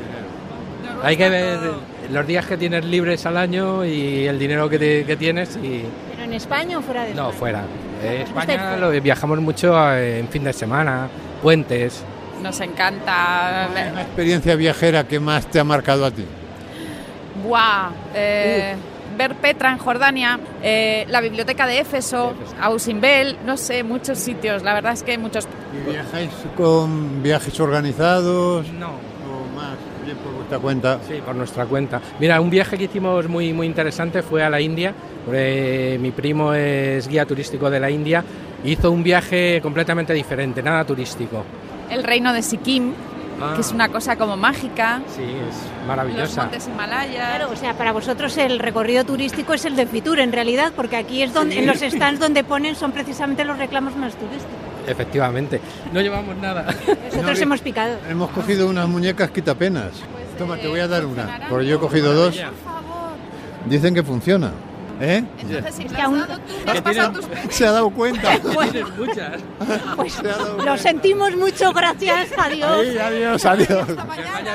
Hay que ver los días que tienes libres al año y el dinero que, te- que tienes y ¿Pero en España o fuera de España? no, fuera. Eh, España fuera. lo, viajamos mucho eh, en fin de semana, puentes. Nos encanta. ¿Una experiencia viajera que más te ha marcado a ti? Buah, eh, ver Petra en Jordania, eh, la biblioteca de Éfeso, Ausimbel, no sé, muchos sitios. La verdad es que muchos. ¿Y viajáis con viajes organizados No. o más bien por vuestra cuenta? Sí, por nuestra cuenta. Mira, un viaje que hicimos muy, muy interesante fue a la India. porque mi primo es guía turístico de la India. Hizo un viaje completamente diferente, nada turístico. El reino de Sikkim, Ah. que es una cosa como mágica. Sí, es Los maravillosa. montes Himalayas. Claro, o sea, para vosotros el recorrido turístico es el de Fitur, en realidad, porque aquí es donde, en los stands donde ponen son precisamente los reclamos más turísticos. Efectivamente. No llevamos nada. Nosotros No, hemos picado. Hemos cogido unas muñecas quitapenas. Toma, te voy a dar una, porque yo he cogido dos. Dicen que funciona. ¿Eh? Entonces, si Es te que has aún- dado tú, te has pasado tus penas. Se ha dado cuenta. Tienes muchas. Pues Se ha dado lo cuenta. sentimos mucho, gracias a Dios. Ahí, adiós, adiós. Hasta mañana.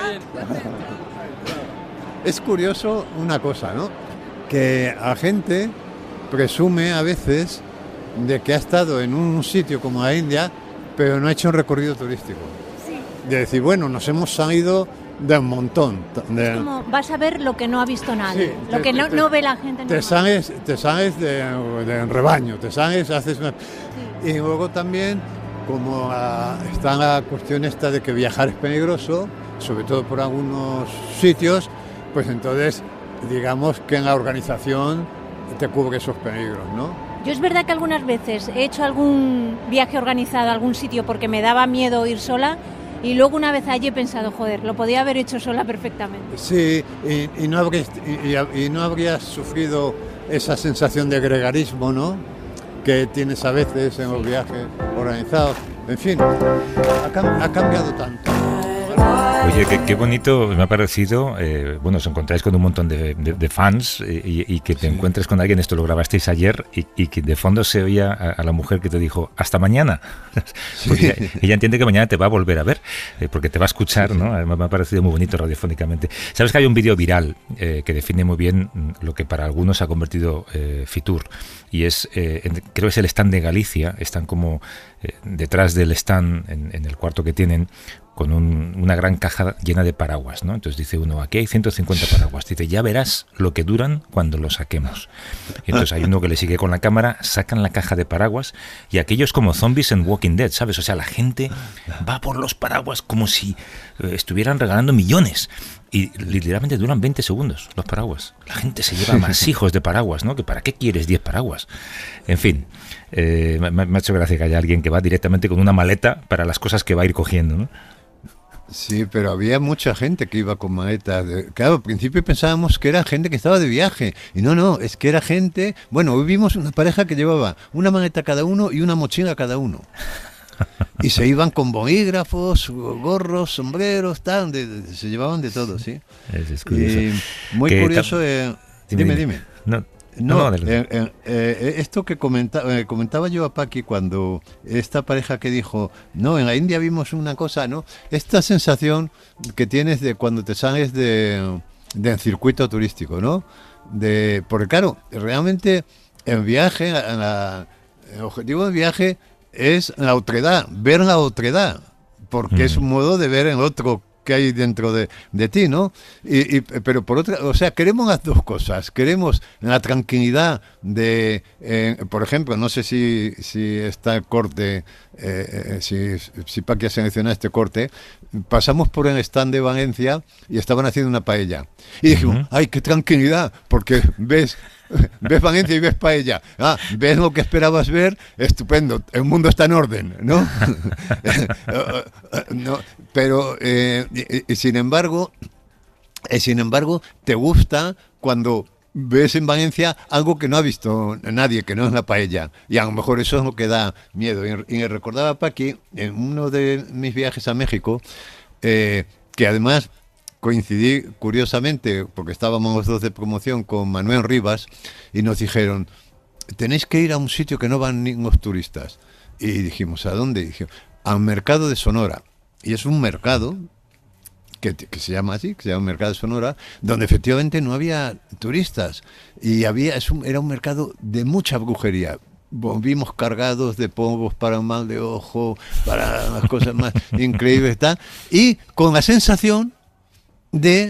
Es curioso una cosa, ¿no? Que la gente presume a veces de que ha estado en un sitio como la India, pero no ha hecho un recorrido turístico. De decir, bueno, nos hemos salido de un montón. De, Como vas a ver lo que no ha visto nadie, Sí, lo te- que no, te- no ve la gente. te normal. sales, te sales de, de rebaño, te sales, haces una... Y luego también, como ah, está la cuestión esta de que viajar es peligroso, sobre todo por algunos sitios, pues entonces digamos que en la organización te cubre esos peligros, ¿no? Yo es verdad que algunas veces he hecho algún viaje organizado a algún sitio porque me daba miedo ir sola y luego una vez allí he pensado, joder, lo podía haber hecho sola perfectamente. Sí, y, y, no, habrías, y, y no habrías sufrido esa sensación de gregarismo, ¿no?, que tienes a veces en los viajes organizados. En fin, ha, cam- ha cambiado tanto. Oye, qué, qué bonito me ha parecido, eh, bueno, os encontráis con un montón de, de, de fans eh, y, y que te sí. encuentres con alguien, esto lo grabasteis ayer, y, y que de fondo se oía a, a la mujer que te dijo, hasta mañana, porque sí. ella, ella entiende que mañana te va a volver a ver, eh, porque te va a escuchar, sí, sí. ¿no? Me, me ha parecido muy bonito radiofónicamente. Sabes que hay un vídeo viral eh, que define muy bien lo que para algunos ha convertido eh, Fitur, y es, eh, en, creo que es el stand de Galicia, están como eh, detrás del stand, en, en el cuarto que tienen, con un, una gran caja llena de paraguas, ¿no? Entonces dice uno, aquí hay ciento cincuenta paraguas. Dice, ya verás lo que duran cuando los saquemos. Y entonces hay uno que le sigue con la cámara, sacan la caja de paraguas y aquellos como zombies en Walking Dead, ¿sabes? O sea, la gente va por los paraguas como si eh, estuvieran regalando millones. Y literalmente duran veinte segundos los paraguas. La gente se lleva más hijos de paraguas, ¿no? Que ¿para qué quieres diez paraguas? En fin, eh, me, me ha hecho gracia que haya alguien que va directamente con una maleta para las cosas que va a ir cogiendo, ¿no? Sí, pero había mucha gente que iba con maletas. Claro, al principio pensábamos que era gente que estaba de viaje. Y no, no, es que era gente... Bueno, hoy vimos una pareja que llevaba una maleta cada uno y una mochila cada uno. Y se iban con bolígrafos, gorros, sombreros, tal, de, de, se llevaban de todo, sí. Es, es curioso. Y muy que curioso... Eh, dime, dime. dime. No. No, no, no eh, eh, eh, esto que comenta, eh, comentaba yo a Paqui cuando esta pareja que dijo, no, en la India vimos una cosa, ¿no? Esta sensación que tienes de cuando te sales de, de circuito turístico, ¿no? De, porque claro, realmente el viaje, la, el objetivo del viaje es la otredad, ver la otredad, porque mm. es un modo de ver el otro que hay dentro de, de ti, ¿no? Y, y, pero por otra, o sea, queremos las dos cosas. Queremos la tranquilidad de, eh, por ejemplo, no sé si, si está el corte, eh, si, si Paqui ha seleccionado este corte, pasamos por el stand de Valencia y estaban haciendo una paella. Y dijimos, uh-huh. ¡ay, qué tranquilidad! Porque ves... ves Valencia y ves paella, ah, ves lo que esperabas ver, estupendo, el mundo está en orden, ¿no? no pero eh, y, y sin embargo y sin embargo te gusta cuando ves en Valencia algo que no ha visto nadie, que no es la paella, y a lo mejor eso es lo que da miedo. Y, y me recordaba Paqui en uno de mis viajes a México, eh, que además coincidí curiosamente, porque estábamos los dos de promoción con Manuel Rivas, y nos dijeron, tenéis que ir a un sitio que no van ningún turistas. Y dijimos, ¿a dónde? Y dijimos, al mercado de Sonora. Y es un mercado que, que se llama así, que se llama Mercado de Sonora, donde efectivamente no había turistas. Y había es un, era un mercado de mucha brujería. Volvimos cargados de polvos para un mal de ojo, para las cosas más increíbles, tal, y con la sensación De,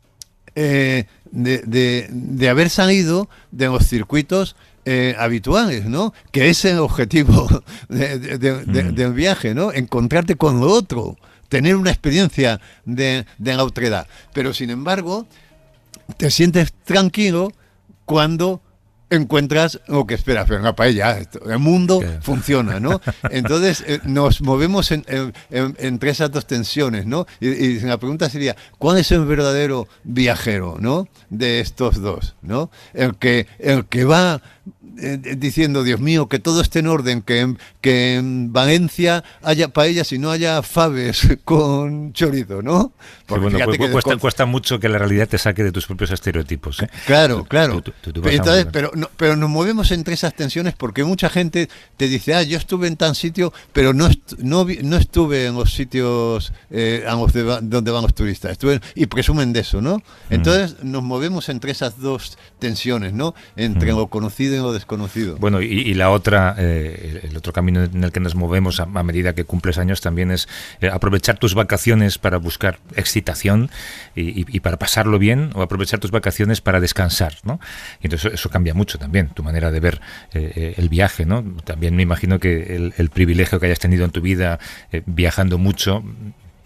eh, de, de, de haber salido de los circuitos eh, habituales, ¿no? Que es el objetivo de, de, de, de, del viaje, ¿no? Encontrarte con lo otro, tener una experiencia de, de la otredad. Pero sin embargo, te sientes tranquilo cuando encuentras lo que esperas, pero en la paella el mundo okay. funciona, ¿no? Entonces eh, nos movemos en, en, en, entre esas dos tensiones, ¿no? Y, y la pregunta sería, ¿cuál es el verdadero viajero, ¿no? De estos dos, ¿no? El que el que va eh, diciendo, Dios mío, que todo esté en orden, que en, que en Valencia haya paellas y no haya faves con chorizo, ¿no? Porque sí, bueno, pues, cuesta, descon... cuesta mucho que la realidad te saque de tus propios estereotipos, ¿eh? Claro, claro. Tú, tú, tú, tú Entonces, pero, no, pero nos movemos entre esas tensiones porque mucha gente te dice, ah, yo estuve en tan sitio, pero no est- no, vi- no estuve en los sitios eh, a los de, donde van los turistas. Estuve, y presumen de eso, ¿no? Entonces mm. nos movemos entre esas dos tensiones, ¿no? Entre mm. lo conocido y lo desconocido. Bueno, y, y la otra, eh, el otro camino en el que nos movemos a, a medida que cumples años también es eh, aprovechar tus vacaciones para buscar excitación y, y, y para pasarlo bien, o aprovechar tus vacaciones para descansar, ¿no? Y entonces eso cambia mucho también, tu manera de ver eh, el viaje, ¿no? También me imagino que el, el privilegio que hayas tenido en tu vida eh, viajando mucho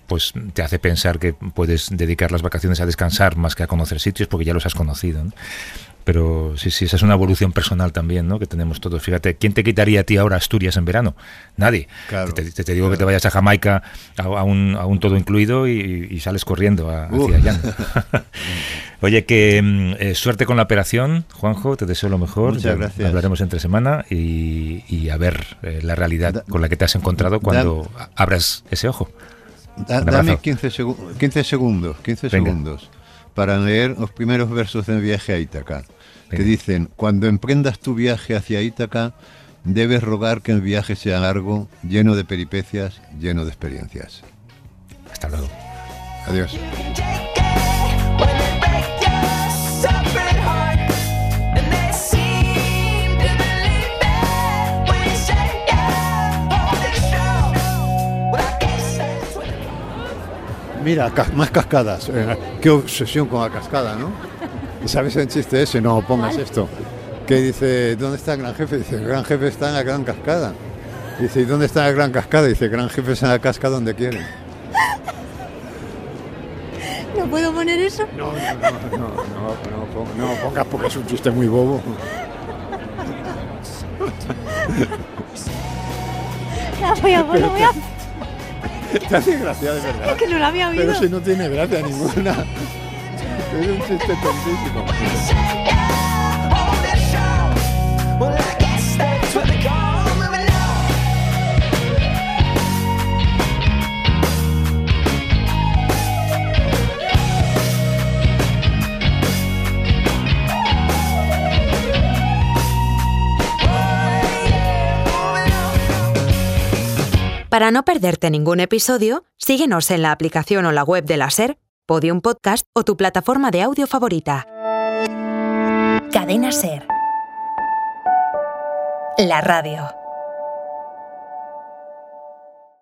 pues te hace pensar que puedes dedicar las vacaciones a descansar más que a conocer sitios porque ya los has conocido, ¿no? Pero sí, sí, esa es una evolución personal también, ¿no? Que tenemos todos. Fíjate, ¿quién te quitaría a ti ahora Asturias en verano? Nadie. Claro, te, te, te digo claro. que te vayas a Jamaica a, a, un, a un todo incluido y, y sales corriendo a, Uh. hacia allá. Oye, que eh, suerte con la operación, Juanjo, te deseo lo mejor. Muchas Ya gracias. Hablaremos entre semana y, y a ver eh, la realidad Da, con la que te has encontrado cuando da, abras ese ojo. Da, dame quince, segu quince segundos, quince Venga. segundos para leer los primeros versos del viaje a Ítaca, que dicen: cuando emprendas tu viaje hacia Ítaca, debes rogar que el viaje sea largo, lleno de peripecias, lleno de experiencias. Hasta luego. Adiós. Mira, ca más cascadas. Eh, qué obsesión con la cascada, ¿no? ¿Y sabes el chiste ese? No pongas esto. Que dice, ¿dónde está el gran jefe? Dice, el gran jefe está en la gran cascada. Dice, ¿y dónde está la gran cascada? Dice, el gran jefe está en la cascada donde quiere. ¿No puedo poner eso? No, no, no, no, no, no, no pongas porque es un chiste muy bobo. La voy a poner, voy a... Te hace gracia, de verdad. Es que no la había oído. Pero si no tiene gracia ninguna. Es un chiste tontísimo. Para no perderte ningún episodio, síguenos en la aplicación o la web de la SER, Podium Podcast o tu plataforma de audio favorita. Cadena SER. La radio.